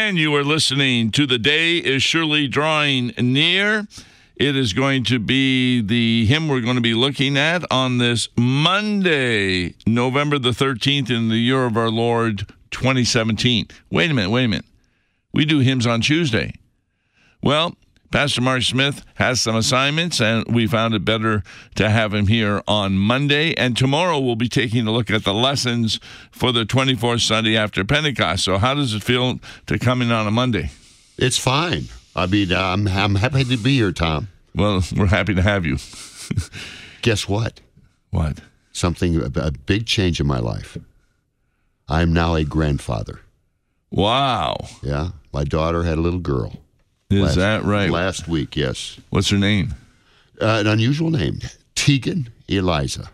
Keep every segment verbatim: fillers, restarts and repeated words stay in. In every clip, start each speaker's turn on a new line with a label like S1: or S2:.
S1: And you are listening to The Day is Surely Drawing Near. It is going to be the hymn we're going to be looking at on this Monday, November the thirteenth, in the year of our Lord, twenty seventeen. Wait a minute, wait a minute. We do hymns on Tuesday. Well, Pastor Mark Smith has some assignments, and we found it better to have him here on Monday. And tomorrow we'll be taking a look at the lessons for the twenty-fourth Sunday after Pentecost. So how does it feel to come in on a Monday?
S2: It's fine. I mean, I'm, I'm happy to be here, Tom.
S1: Well, we're happy to have you.
S2: Guess what?
S1: What?
S2: Something, a, a big change in my life. I'm now a grandfather.
S1: Wow.
S2: Yeah. My daughter had a little girl.
S1: Is
S2: last,
S1: that right?
S2: Last week, yes.
S1: What's her name?
S2: Uh, an unusual name. Tegan Eliza.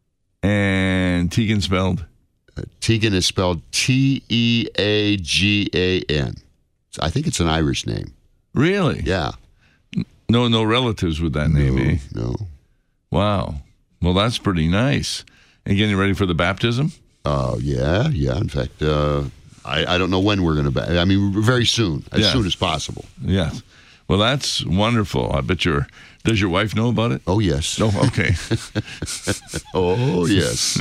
S1: And Tegan spelled?
S2: Uh, Tegan is spelled T E A G A N. I think it's an Irish name.
S1: Really?
S2: Yeah.
S1: No, no relatives with that name,
S2: no,
S1: eh?
S2: No.
S1: Wow. Well, that's pretty nice. And getting ready for the baptism?
S2: Oh, uh, yeah, yeah. In fact, uh, I, I don't know when we're going to, ba- I mean, very soon, as
S1: yeah.
S2: soon as possible.
S1: Yes. Well, that's wonderful. I bet your, does your wife know about it?
S2: Oh, yes.
S1: Oh, okay.
S2: oh, yes.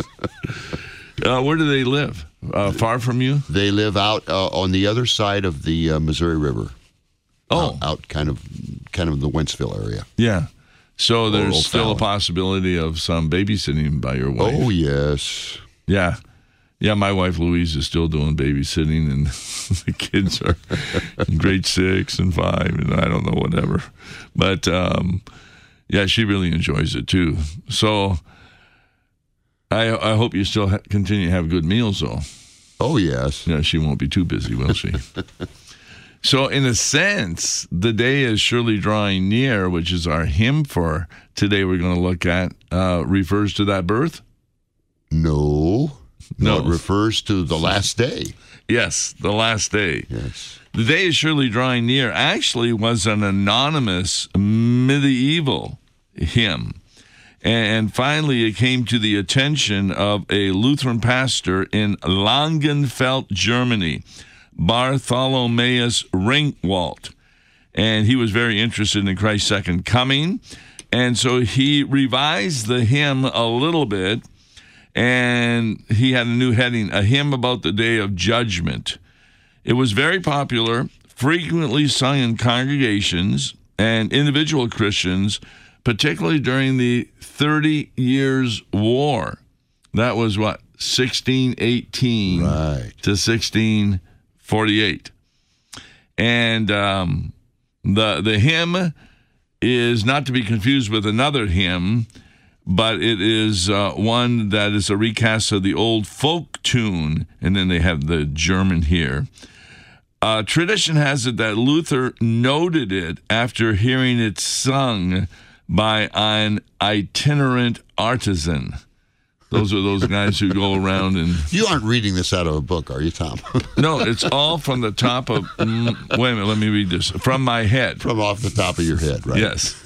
S1: uh, where do they live? Uh, far from you?
S2: They live out uh, on the other side of the uh, Missouri River.
S1: Oh.
S2: Out, out kind of kind of the Wentzville area.
S1: Yeah. So there's
S2: Old
S1: still
S2: Fallon.
S1: a possibility of some babysitting by your wife.
S2: Oh, yes.
S1: Yeah. Yeah, my wife Louise is still doing babysitting, and the kids are in grade six and five, and I don't know, whatever. But, um, yeah, she really enjoys it, too. So I I hope you still ha- continue to have good meals, though.
S2: Oh, yes.
S1: Yeah, she won't be too busy, will she? So, in a sense, the day is surely drawing near, which is our hymn for today we're going to look at, uh, refers to that birth?
S2: No.
S1: No.
S2: no. It refers to the last day.
S1: Yes, the last day.
S2: Yes.
S1: The day is surely drawing near actually was an anonymous medieval hymn. And finally, it came to the attention of a Lutheran pastor in Langenfeld, Germany, Bartholomäus Ringwalt. And he was very interested in Christ's second coming. And so he revised the hymn a little bit, and he had a new heading, A Hymn About the Day of Judgment. It was very popular, frequently sung in congregations and individual Christians, particularly during the Thirty Years' War. That was what, sixteen eighteen
S2: right.
S1: to sixteen forty-eight. And um, the the hymn is not to be confused with another hymn, but it is uh, one that is a recast of the old folk tune, and then they have the German here. Uh, tradition has it that Luther noted it after hearing it sung by an itinerant artisan. Those are those guys who go around and...
S2: You aren't reading this out of a book, are you, Tom?
S1: No, it's all from the top of... Mm, wait a minute, let me read this. From my head.
S2: From off the top of your head, right?
S1: Yes.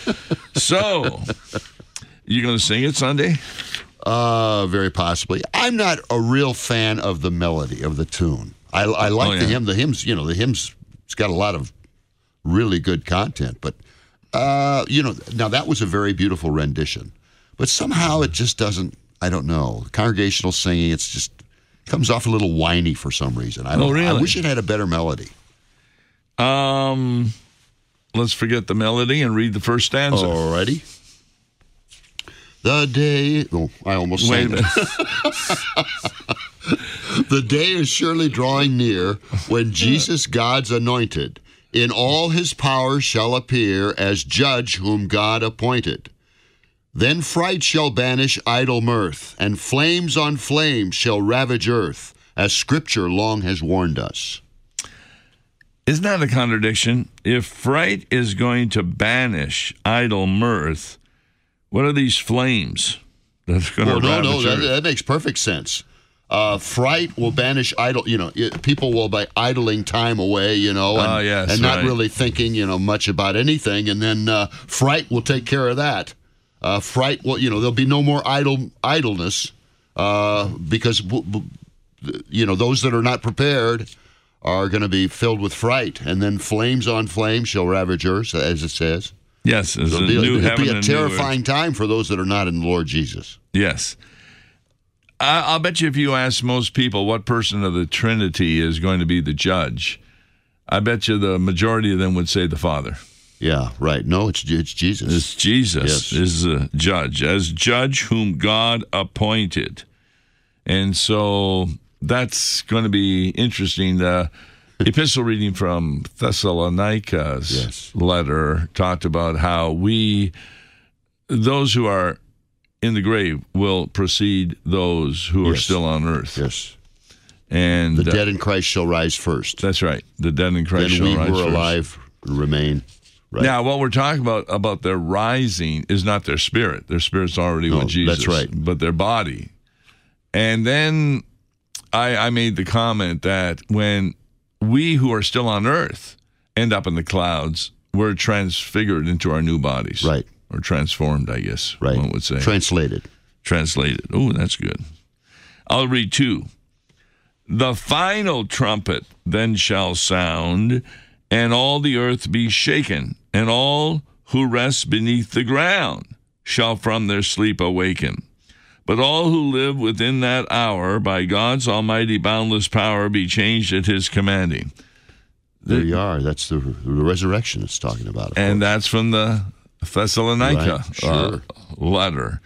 S1: So, you going to sing it Sunday?
S2: Uh, very possibly. I'm not a real fan of the melody, of the tune. I, I like
S1: oh, yeah.
S2: the hymn. The hymns, you know, the hymns, it's got a lot of really good content. But, uh, you know, now that was a very beautiful rendition. But somehow it just doesn't, I don't know. Congregational singing, it's just, comes off a little whiny for some reason. I don't,
S1: oh, really?
S2: I wish it had a better melody.
S1: Um, let's forget the melody and read the first stanza.
S2: Alrighty. The day, oh, I almost
S1: Wait
S2: sang
S1: a minute.
S2: it. The day is surely drawing near when Jesus, God's anointed, in all his power shall appear as judge whom God appointed. Then fright shall banish idle mirth, and flames on flames shall ravage earth, as Scripture long has warned us.
S1: Isn't that a contradiction? If fright is going to banish idle mirth, what are these flames that's going
S2: Well,
S1: to
S2: no,
S1: ravage
S2: no, that,
S1: earth?
S2: that makes perfect sense. Uh, fright will banish idle, you know, it, people will be idling time away, you know, and,
S1: Oh, yes,
S2: and not
S1: right.
S2: really thinking, you know, much about anything. And then uh, fright will take care of that. Uh, fright will, you know, there'll be no more idle idleness uh, because, w- w- you know, those that are not prepared are going to be filled with fright, and then flames on flames shall ravage earth, as it says.
S1: Yes, it's
S2: It'll
S1: a
S2: be,
S1: new
S2: it'll
S1: heaven
S2: be a
S1: and new earth.
S2: terrifying time for those that are not in the Lord Jesus.
S1: Yes. I- I'll bet you if you ask most people what person of the Trinity is going to be the judge, I bet you the majority of them would say the Father.
S2: Yeah, right. No, it's it's Jesus.
S1: It's Jesus
S2: Yes.
S1: is the judge, as judge whom God appointed. And so that's going to be interesting. The epistle reading from Thessalonica's
S2: Yes.
S1: letter talked about how we, those who are in the grave, will precede those who are
S2: Yes.
S1: still on earth.
S2: Yes.
S1: And
S2: The
S1: uh,
S2: dead in Christ shall rise first.
S1: that's right. The dead in Christ
S2: Then
S1: shall
S2: we
S1: rise
S2: who are
S1: first.
S2: alive remain. Right.
S1: Now, what we're talking about about their rising is not their spirit. Their spirit's already
S2: No,
S1: with Jesus.
S2: that's right.
S1: But their body. And then I, I made the comment that when we who are still on earth end up in the clouds, we're transfigured into our new bodies.
S2: Right.
S1: Or transformed, I guess
S2: Right.
S1: one would say.
S2: Translated.
S1: Translated. Oh, that's good. I'll read two. The final trumpet then shall sound, and all the earth be shaken, and all who rest beneath the ground shall from their sleep awaken. But all who live within that hour, by God's almighty boundless power, be changed at his commanding.
S2: There you are. That's the, the resurrection it's talking about. of
S1: And
S2: course.
S1: that's from the Thessalonica
S2: Right, sure.
S1: uh, letter.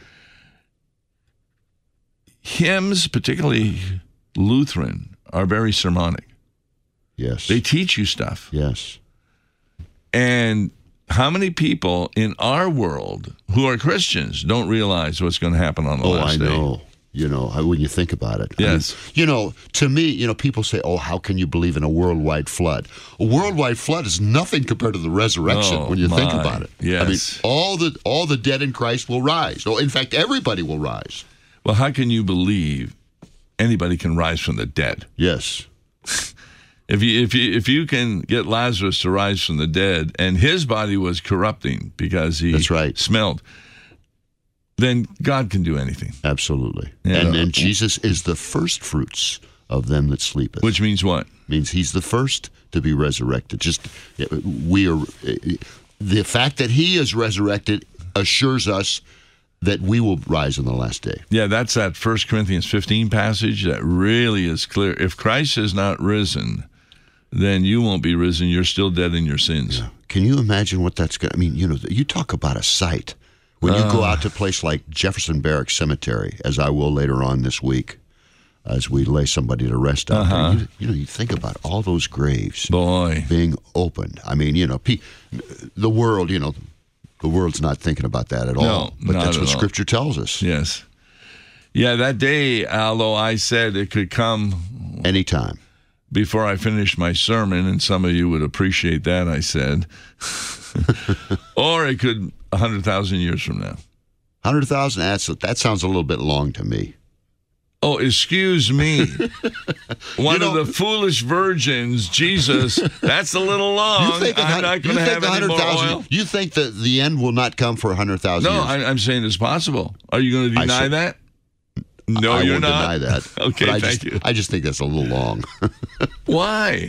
S1: Hymns, particularly Lutheran, are very sermonic.
S2: Yes.
S1: They teach you stuff.
S2: Yes.
S1: And how many people in our world who are Christians don't realize what's going to happen on the
S2: Oh,
S1: last
S2: I
S1: day?
S2: know. You know, I- when you think about it. I mean,
S1: Yes.
S2: you know, to me, you know, people say, oh, how can you believe in a worldwide flood? A worldwide flood is nothing compared to the resurrection
S1: Oh,
S2: when you think
S1: my.
S2: about it.
S1: Yes.
S2: I mean, all the all the dead in Christ will rise. Oh, in fact, everybody will rise.
S1: Well, how can you believe anybody can rise from the dead?
S2: Yes.
S1: If you if you if you can get Lazarus to rise from the dead, and his body was corrupting because he
S2: That's right.
S1: smelled, then God can do anything.
S2: Absolutely.
S1: Yeah.
S2: And and Jesus is the first fruits of them that sleepeth.
S1: Which means what?
S2: means he's the first to be resurrected. Just we are the fact that he is resurrected assures us that we will rise in the last day.
S1: Yeah, that's that First Corinthians fifteen passage that really is clear. If Christ has not risen, then you won't be risen. You're still dead in your sins.
S2: Can you imagine what that's going to I mean, you know, you talk about a sight. When you
S1: Uh.
S2: go out to a place like Jefferson Barracks Cemetery, as I will later on this week, as we lay somebody to rest out
S1: Uh-huh.
S2: there, you, you know, you think about all those graves
S1: Boy.
S2: being opened. I mean, you know, pe- the world, you know, the world's not thinking about that at all.
S1: No,
S2: but
S1: not
S2: that's
S1: at
S2: what
S1: all.
S2: Scripture tells us.
S1: Yes. Yeah, that day, although I said it could come
S2: Anytime.
S1: before I finished my sermon, and some of you would appreciate that, I said, or it could one hundred thousand years from now.
S2: one hundred thousand, that's, that sounds a little bit long to me.
S1: Oh, excuse me. One
S2: You know-
S1: of the foolish virgins, Jesus, that's a little long.
S2: You think, a
S1: I'm
S2: hun-
S1: not
S2: you
S1: going to
S2: think
S1: have any more
S2: 100,000
S1: oil.
S2: You think that the end will not come for one hundred thousand
S1: No,
S2: years?
S1: I, I'm saying it's possible. Are you going to
S2: I
S1: deny
S2: said-
S1: that? No,
S2: I
S1: you're
S2: won't
S1: not.
S2: deny that.
S1: Okay,
S2: but I
S1: thank
S2: just,
S1: you.
S2: I just think that's a little long.
S1: Why?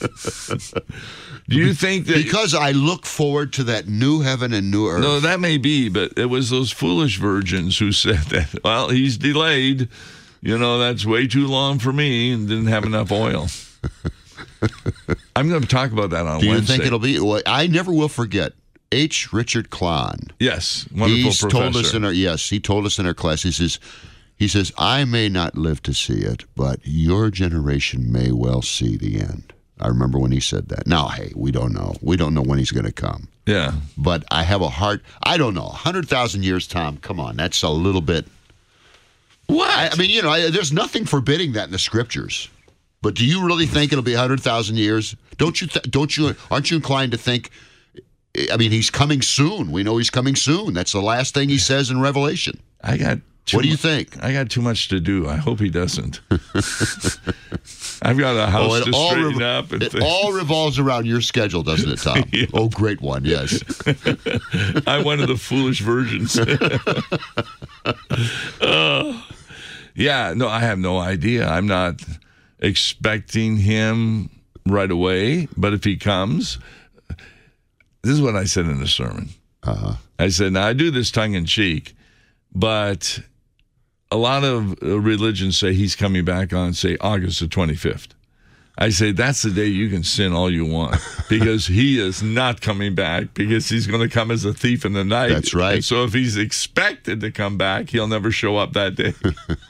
S1: Do you think that...
S2: Because I look forward to that new heaven and new earth.
S1: No, that may be, but it was those foolish virgins who said that, well, he's delayed. You know, that's way too long for me, and didn't have enough oil. I'm going to talk about that on
S2: Do you
S1: Wednesday.
S2: think it'll be? Well, I never will forget H. Richard Klon.
S1: Yes, wonderful
S2: He's
S1: professor.
S2: told us in our yes, he told us in our class. He says, he says, I may not live to see it, but your generation may well see the end. I remember when he said that. Now, hey, we don't know. We don't know when he's going to come.
S1: Yeah.
S2: But I have a heart. I don't know. one hundred thousand years, Tom. Come on, that's a little bit.
S1: What?
S2: I, I mean, you know, I, there's nothing forbidding that in the scriptures. But do you really think it'll be one hundred thousand years? Don't you? Th- don't you? Aren't you inclined to think? I mean, he's coming soon. We know he's coming soon. That's the last thing he saes in Revelation.
S1: I got. Too
S2: What do you
S1: mu-
S2: think?
S1: I got too much to do. I hope he doesn't. I've got a house
S2: Oh,
S1: to
S2: it all,
S1: straighten
S2: rev-
S1: up. And
S2: it
S1: things.
S2: all revolves around your schedule, doesn't it, Tom?
S1: Yeah.
S2: Oh, great one. Yes.
S1: I'm one of the foolish virgins. Oh. Yeah, no, I have no idea. I'm not expecting him right away, but if he comes, this is what I said in the sermon.
S2: Uh-huh.
S1: I said, now I do this tongue in cheek, but a lot of religions say he's coming back on, say, August the twenty-fifth. I say, that's the day you can sin all you want, because he is not coming back, because he's going to come as a thief in the night.
S2: That's right.
S1: And so if he's expected to come back, he'll never show up that day.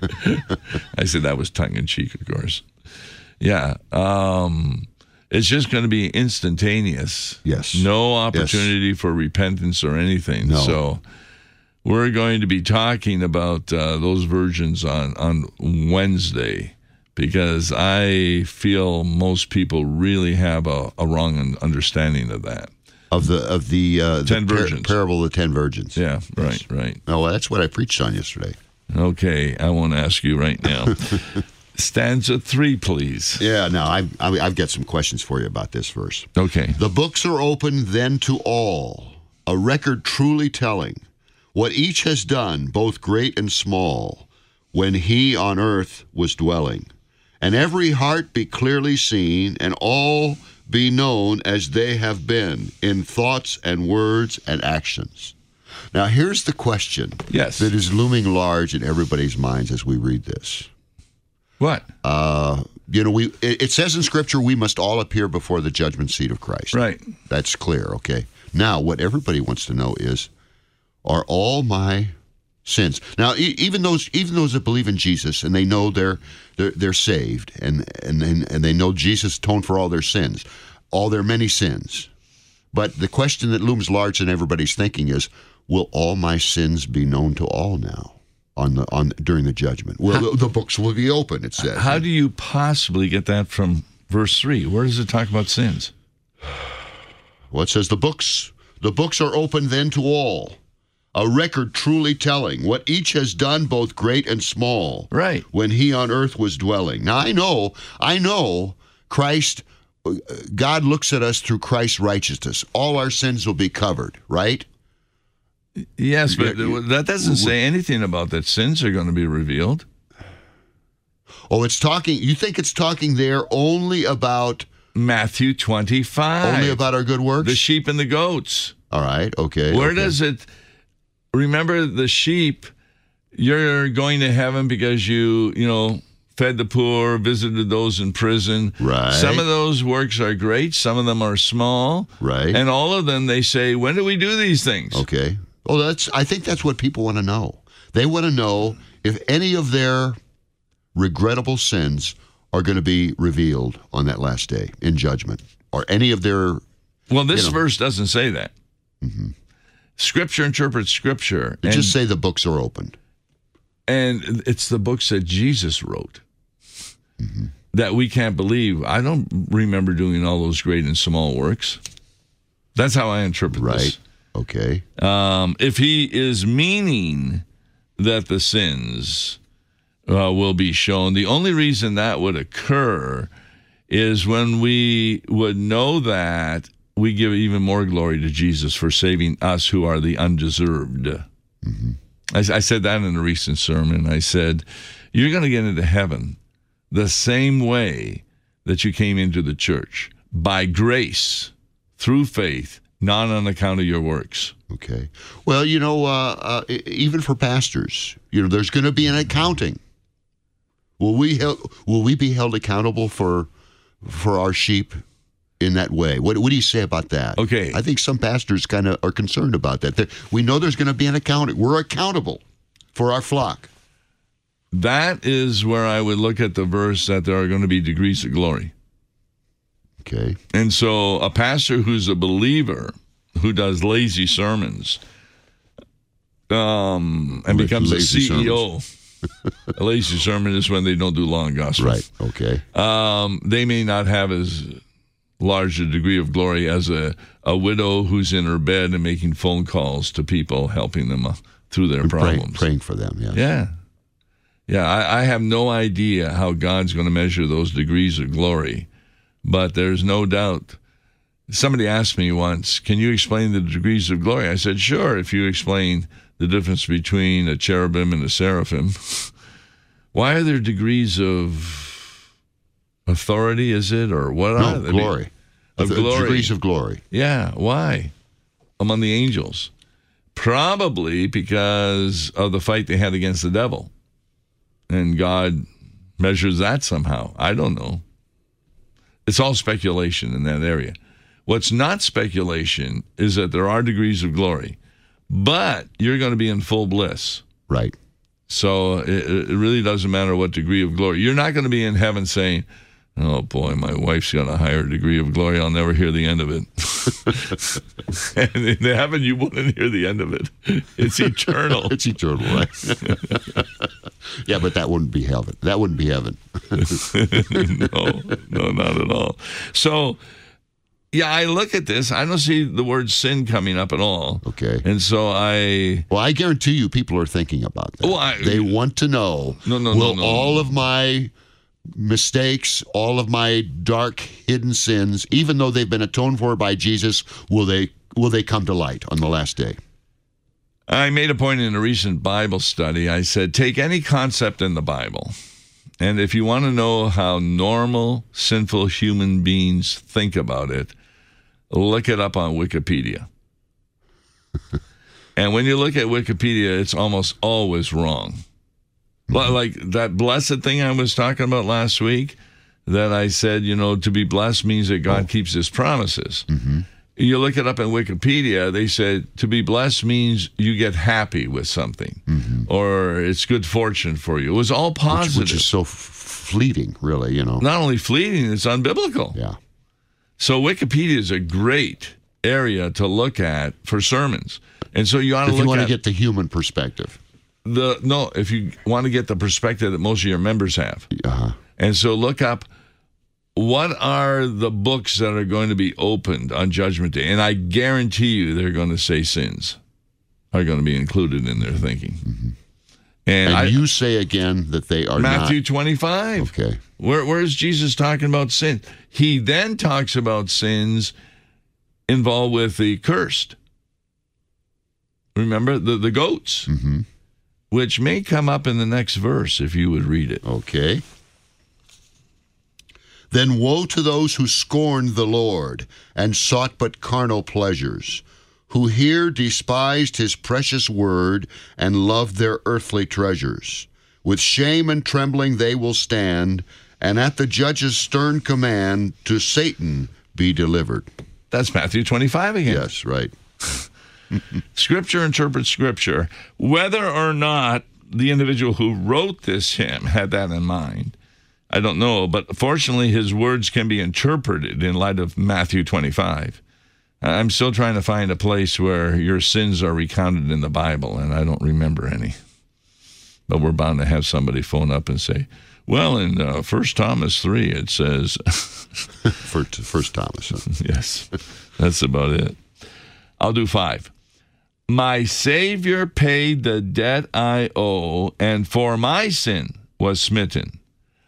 S1: I said, that was tongue-in-cheek, of course. Yeah. Um, it's just going to be instantaneous.
S2: Yes.
S1: No opportunity
S2: yes.
S1: for repentance or anything.
S2: No.
S1: So we're going to be talking about uh, those virgins on, on Wednesday, because I feel most people really have a, a wrong understanding of that.
S2: Of the of the, uh,
S1: ten
S2: the par-
S1: virgins.
S2: parable of the ten virgins.
S1: Yeah, right,
S2: yes.
S1: right.
S2: Oh, well, that's what I preached on yesterday.
S1: Okay, I won't ask you right now. Stanza three, please.
S2: Yeah, no, I've, I've got some questions for you about this verse.
S1: Okay.
S2: The books are open then to all, a record truly telling what each has done, both great and small, when he on earth was dwelling. And every heart be clearly seen, and all be known as they have been, in thoughts and words and actions. Now, here's the question
S1: Yes.
S2: that is looming large in everybody's minds as we read this.
S1: What?
S2: Uh, you know, we it, it says in Scripture we must all appear before the judgment seat of Christ.
S1: Right.
S2: That's clear, okay? Now, what everybody wants to know is, are all my sins. Now, e- even those even those that believe in Jesus and they know they're they're, they're saved and, and and and they know Jesus atoned for all their sins, all their many sins. But the question that looms large in everybody's thinking is, will all my sins be known to all now on the on during the judgment? Well,
S1: How,
S2: the, the books will be open, it says.
S1: How do you possibly get that from verse three? Where does it talk about sins?
S2: Well, it says the books the books are open then to all, a record truly telling what each has done, both great and small,
S1: Right.
S2: when he on earth was dwelling. Now, I know, I know Christ, God looks at us through Christ's righteousness. All our sins will be covered, right?
S1: Yes, but
S2: Yeah,
S1: that doesn't say anything about that sins are going to be revealed.
S2: Oh, it's talking, you think it's talking there only about,
S1: Matthew twenty-five.
S2: only about our good works?
S1: the sheep and the goats.
S2: All right, okay.
S1: Where
S2: okay.
S1: does it, remember the sheep, you're going to heaven because you, you know, fed the poor, visited those in prison.
S2: Right.
S1: Some of those works are great. Some of them are small.
S2: Right.
S1: And all of them, they say, when do we do these things?
S2: Okay. Well, that's. I think that's what people want to know. They want to know if any of their regrettable sins are going to be revealed on that last day in judgment, or any of their.
S1: Well, this
S2: you know.
S1: verse doesn't say that.
S2: Mm-hmm.
S1: Scripture interprets Scripture.
S2: It
S1: and,
S2: just say the books are opened.
S1: and it's the books that Jesus wrote
S2: Mm-hmm.
S1: that we can't believe. I don't remember doing all those great and small works. That's how I interpret
S2: Right.
S1: this.
S2: Okay.
S1: Um, if he is meaning that the sins uh, will be shown, the only reason that would occur is when we would know that, we give even more glory to Jesus for saving us who are the undeserved.
S2: Mm-hmm.
S1: I, I said that in a recent sermon. I said, you're going to get into heaven the same way that you came into the church, by grace, through faith, not on account of your works.
S2: Okay. Well, you know, uh, uh, even for pastors, you know, there's going to be an accounting. Will we hel- will we be held accountable for for our sheep in that way? What what do you say about that?
S1: Okay.
S2: I think some pastors kind of are concerned about that. They're, we know there's going to be an accounting. We're accountable for our flock.
S1: That is where I would look at the verse that there are going to be degrees of glory.
S2: Okay.
S1: And so a pastor who's a believer, who does lazy sermons, um, and
S2: La-
S1: becomes a
S2: lazy
S1: C E O. A lazy sermon is when they don't do long gospel.
S2: Right. Okay.
S1: Um, they may not have as large a degree of glory as a, a widow who's in her bed and making phone calls to people, helping them uh, through their
S2: And praying,
S1: problems.
S2: praying for them. Yes.
S1: Yeah. Yeah, I, I have no idea how God's going to measure those degrees of glory, but there's no doubt. Somebody asked me once, can you explain the degrees of glory? I said, sure, if you explain the difference between a cherubim and a seraphim. Why are there degrees of authority, is it? Or what
S2: No,
S1: are they?
S2: glory.
S1: Of
S2: The
S1: glory.
S2: Degrees of glory.
S1: Yeah, why? Among the angels. Probably because of the fight they had against the devil. And God measures that somehow. I don't know. It's all speculation in that area. What's not speculation is that there are degrees of glory, but you're going to be in full bliss.
S2: Right.
S1: So it, it really doesn't matter what degree of glory. You're not going to be in heaven saying, oh boy, my wife's got a higher degree of glory. I'll never hear the end of it. And in heaven, you wouldn't hear the end of it. It's eternal.
S2: It's eternal, right? Yeah, but that wouldn't be heaven. That wouldn't be heaven.
S1: no, no, not at all. So, yeah, I look at this. I don't see the word sin coming up at all.
S2: Okay.
S1: And so I...
S2: Well, I guarantee you people are thinking about that.
S1: Oh, I-
S2: they want to know,
S1: No, no,
S2: will
S1: no, no,
S2: all
S1: no.
S2: of my mistakes, all of my dark hidden sins, even though they've been atoned for by Jesus, will they will they come to light on the last day?
S1: I made a point in a recent Bible study. I said, take any concept in the Bible, and if you want to know how normal, sinful human beings think about it, look it up on Wikipedia. And when you look at Wikipedia, it's almost always wrong. Mm-hmm. Like that blessed thing I was talking about last week, that I said, you know, to be blessed means that God oh. keeps his promises. Mm-hmm. You look it up in Wikipedia, they said to be blessed means you get happy with something, mm-hmm. or it's good fortune for you. It was all positive.
S2: Which, which is so f- fleeting, really, you know.
S1: Not only fleeting, it's unbiblical.
S2: Yeah.
S1: So Wikipedia is a great area to look at for sermons. And so you ought to
S2: if
S1: look
S2: you want
S1: at
S2: to get the human perspective.
S1: the no, if you want to get the perspective that most of your members have.
S2: Uh-huh.
S1: And so look up what are the books that are going to be opened on Judgment Day. And I guarantee you they're going to say sins are going to be included in their thinking. Mm-hmm. And,
S2: and
S1: I,
S2: you say again that they are
S1: Matthew
S2: not.
S1: twenty-five.
S2: Okay.
S1: Where, where's Jesus talking about sin? He then talks about sins involved with the cursed. Remember, the, the goats, mm-hmm. which may come up in the next verse if you would read it.
S2: Okay. Then woe to those who scorned the Lord and sought but carnal pleasures, who here despised his precious word and loved their earthly treasures. With shame and trembling they will stand, and at the judge's stern command to Satan be delivered.
S1: That's Matthew twenty-five again.
S2: Yes, right.
S1: Scripture interprets Scripture. Whether or not the individual who wrote this hymn had that in mind, I don't know. But fortunately, his words can be interpreted in light of Matthew twenty-five. I'm still trying to find a place where your sins are recounted in the Bible, and I don't remember any. But we're bound to have somebody phone up and say, well, in uh, First Thomas three, it says...
S2: First, First Thomas. Huh?
S1: Yes, that's about it. I'll do five. My Savior paid the debt I owe, and for my sin was smitten.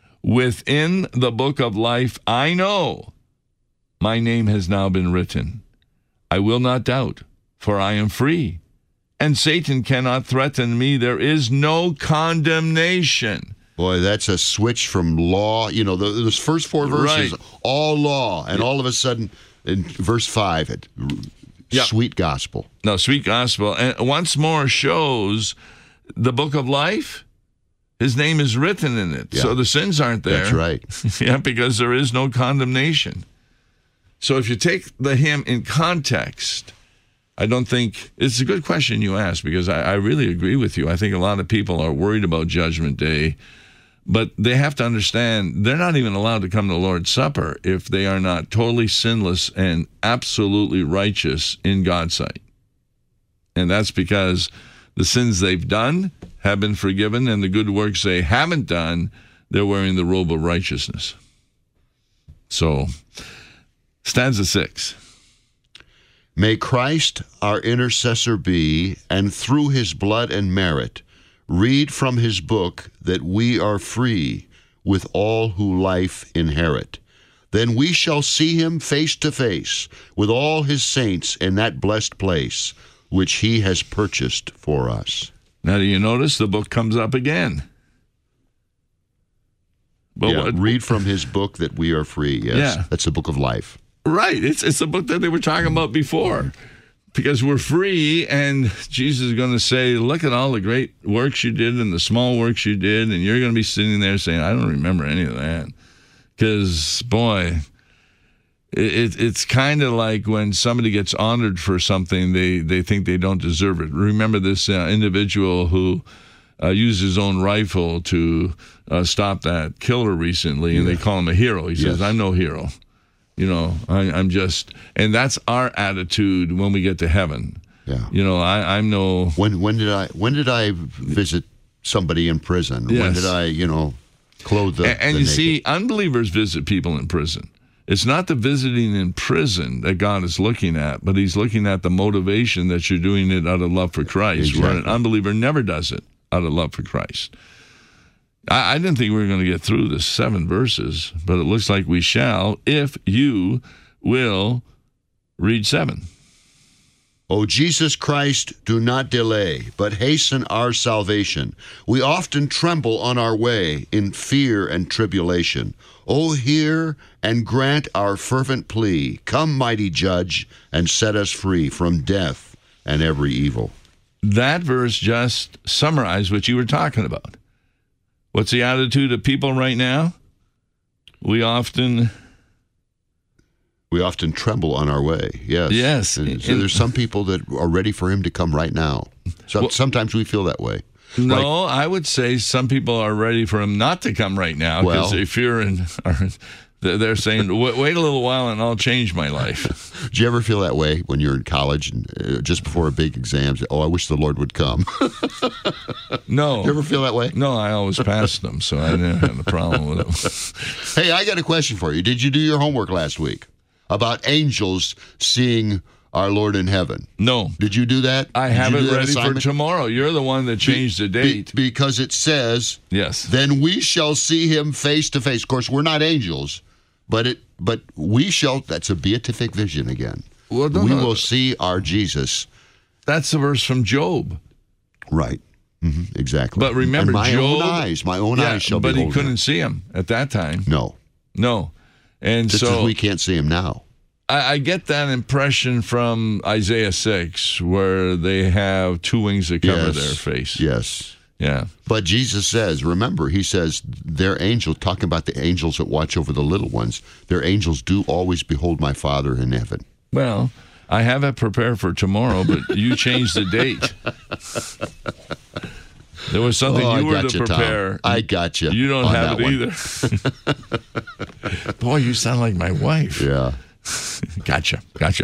S1: Within the book of life I know my name has now been written. I will not doubt, for I am free, and Satan cannot threaten me. There is no condemnation.
S2: Boy, that's a switch from law. You know, the, those first four verses,
S1: Right.
S2: all law, and all of a sudden, in verse five, it,
S1: Yeah.
S2: sweet gospel.
S1: No, sweet gospel. And once more shows the book of life. His name is written in it.
S2: Yeah.
S1: So the sins aren't there.
S2: That's right.
S1: Yeah, because there is no condemnation. So if you take the hymn in context, I don't think, it's a good question you asked, because I, I really agree with you. I think a lot of people are worried about Judgment Day, but they have to understand they're not even allowed to come to the Lord's Supper if they are not totally sinless and absolutely righteous in God's sight. And that's because the sins they've done have been forgiven, and the good works they haven't done, they're wearing the robe of righteousness. So, stanza six.
S2: May Christ our intercessor be, and through his blood and merit, read from his book that we are free with all who life inherit. Then we shall see him face to face with all his saints in that blessed place which he has purchased for us.
S1: Now, do you notice the book comes up again? But
S2: yeah,
S1: what,
S2: read from his book that we are free. Yes,
S1: Yeah.
S2: that's the book of life.
S1: right. It's it's a book that they were talking about before. Because we're free, and Jesus is going to say, look at all the great works you did and the small works you did, and you're going to be sitting there saying, I don't remember any of that. Because, boy, it, it's kind of like when somebody gets honored for something, they, they think they don't deserve it. Remember this uh, individual who uh, used his own rifle to uh, stop that killer recently, and yeah. they call him a hero. He says, yes. I'm no hero. You know, I, I'm just, and that's our attitude when we get to heaven.
S2: Yeah.
S1: You know, I, I'm no.
S2: When when did I when did I visit somebody in prison?
S1: Yes.
S2: When did I, you know, clothe the
S1: And, and
S2: the
S1: you
S2: naked?
S1: see, unbelievers visit people in prison. It's not the visiting in prison that God is looking at, but He's looking at the motivation that you're doing it out of love for Christ.
S2: Exactly.
S1: Where an unbeliever never does it out of love for Christ. I, I didn't think we were going to get through the seven verses, but it looks like we shall if you will read seven.
S2: O Jesus Christ, do not delay, but hasten our salvation. We often tremble on our way in fear and tribulation. O hear and grant our fervent plea. Come, mighty Judge, and set us free from death and every evil.
S1: That verse just summarized what you were talking about. What's the attitude of people right now? We often...
S2: We often tremble on our way, yes.
S1: Yes.
S2: And so there's some people that are ready for him to come right now. So
S1: Well-
S2: sometimes we feel that way.
S1: No, I would say some people are ready for him not to come right now because
S2: Well-
S1: they fear and are, they're saying, wait, wait a little while and I'll change my life.
S2: Do you ever feel that way when you're in college and uh, just before a big exam? Oh, I wish the Lord would come.
S1: No.
S2: Do you ever feel that way?
S1: No, I always passed them, so I didn't have a problem with them.
S2: Hey, I got a question for you. Did you do your homework last week about angels seeing our Lord in heaven?
S1: No.
S2: Did you do that?
S1: I
S2: Did
S1: have
S2: you
S1: it
S2: do that
S1: ready for
S2: assignment?
S1: tomorrow. You're the one that changed the
S2: Be-
S1: date.
S2: because it says,
S1: Yes.
S2: then we shall see him face to face. Of course, we're not angels, but it but we shall, that's a beatific vision again.
S1: Well, no,
S2: we
S1: no.
S2: will see our Jesus.
S1: That's the verse from Job.
S2: Right. hmm exactly.
S1: But remember,
S2: and my
S1: Job,
S2: own eyes, my own
S1: yeah,
S2: eyes shall
S1: but
S2: behold
S1: he couldn't
S2: him.
S1: see him at that time.
S2: No.
S1: No. And
S2: Just
S1: so
S2: as we can't see him now.
S1: I, I get that impression from Isaiah six, where they have two wings that cover
S2: Yes.
S1: their face.
S2: Yes.
S1: Yeah.
S2: But Jesus says, remember, he says, their angels, talking about the angels that watch over the little ones, their angels do always behold my Father in heaven.
S1: Well, I have it prepared for tomorrow, but you changed the date. There was something
S2: Oh, I
S1: you were
S2: got
S1: to
S2: you, Tom.
S1: prepare.
S2: I got you.
S1: You don't
S2: on
S1: have
S2: that
S1: it
S2: one.
S1: either. Boy, you sound like my wife.
S2: Yeah.
S1: Gotcha. Gotcha.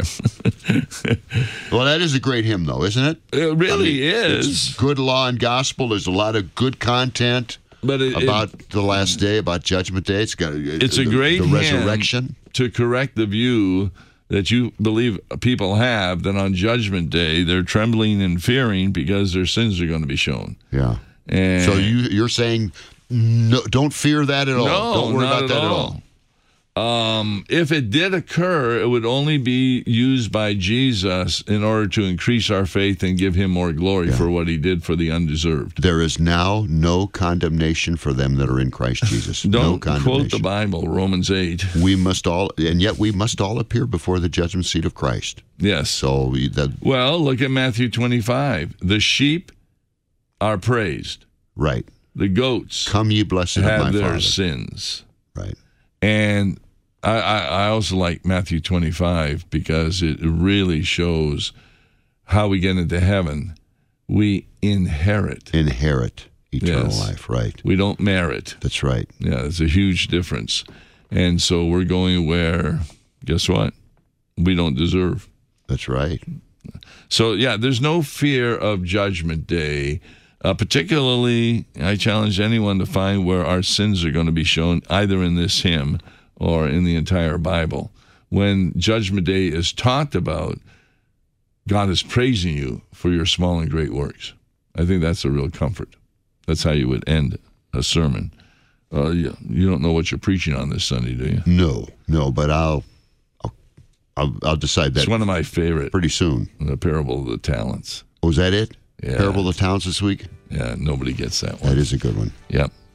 S2: Well, that is a great hymn, though, isn't it?
S1: It really
S2: It's
S1: is.
S2: good law and gospel. There's a lot of good content
S1: But it,
S2: about
S1: it,
S2: the last day, about Judgment Day. It's got
S1: it's a
S2: the,
S1: great
S2: the
S1: hymn
S2: resurrection.
S1: to correct the view that you believe people have that on Judgment Day they're trembling and fearing because their sins are going to be shown.
S2: Yeah.
S1: And
S2: So you you're saying no, don't fear that at all.
S1: No,
S2: don't worry
S1: not
S2: about
S1: at
S2: that
S1: all.
S2: at all.
S1: Um, if it did occur, it would only be used by Jesus in order to increase our faith and give him more glory
S2: Yeah.
S1: for what he did for the undeserved.
S2: There is now no condemnation for them that are in Christ Jesus. no
S1: Don't
S2: condemnation.
S1: quote the Bible, Romans eight.
S2: We must all, and yet we must all appear before the judgment seat of Christ.
S1: Yes.
S2: So we, that
S1: Well, look at Matthew twenty-five. The sheep are praised.
S2: right.
S1: The goats
S2: Come ye blessed of my
S1: have their
S2: Father.
S1: sins.
S2: Right.
S1: And I, I, I also like Matthew twenty-five because it really shows how we get into heaven. We inherit.
S2: Inherit eternal
S1: Yes.
S2: life. Right.
S1: We don't merit.
S2: That's right.
S1: Yeah, there's a huge difference. And so we're going where, guess what? We don't deserve.
S2: That's right.
S1: So, yeah, there's no fear of Judgment Day. Uh, particularly, I challenge anyone to find where our sins are going to be shown, either in this hymn or in the entire Bible. When Judgment Day is talked about, God is praising you for your small and great works. I think that's a real comfort. That's how you would end a sermon. Uh, you, you don't know what you're preaching on this Sunday, do you?
S2: No, no, but I'll, I'll, I'll, I'll decide that
S1: It's one of my favorite,
S2: pretty soon.
S1: the parable of the talents.
S2: Was that it?
S1: Yeah.
S2: Parable of the Towns this week?
S1: Yeah, nobody gets that one.
S2: That is a good one.
S1: Yep.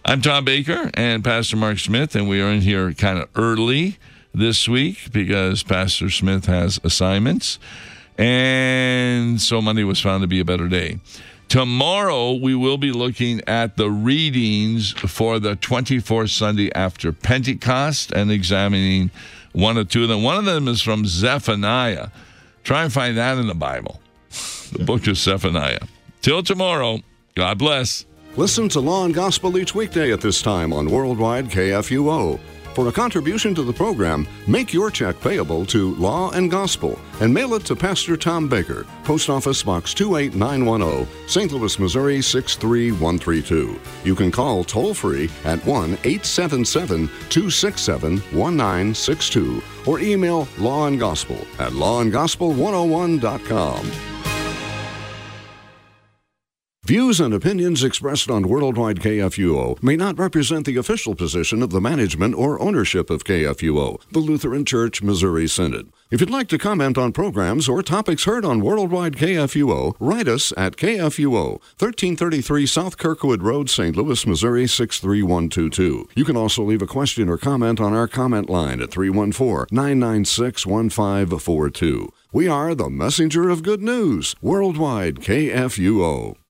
S1: I'm Tom Baker and Pastor Mark Smith, and we are in here kind of early this week because Pastor Smith has assignments. And so Monday was found to be a better day. Tomorrow, we will be looking at the readings for the twenty-fourth Sunday after Pentecost and examining one or two of them. One of them is from Zephaniah. Try and find that in the Bible, the book of Zephaniah. Till tomorrow, God bless.
S3: Listen to Law and Gospel each weekday at this time on Worldwide K F U O. For a contribution to the program, make your check payable to Law and Gospel and mail it to Pastor Tom Baker, Post Office Box two eight nine one zero, Saint Louis, Missouri six three one three two. You can call toll-free at one eight seven seven, two six seven, one nine six two or email Law and Gospel at law and gospel one oh one dot com. Views and opinions expressed on Worldwide K F U O may not represent the official position of the management or ownership of K F U O, the Lutheran Church Missouri Synod. If you'd like to comment on programs or topics heard on Worldwide K F U O, write us at K F U O, thirteen thirty-three South Kirkwood Road, Saint Louis, Missouri six three one two two. You can also leave a question or comment on our comment line at three one four, nine nine six, one five four two. We are the messenger of good news, Worldwide K F U O.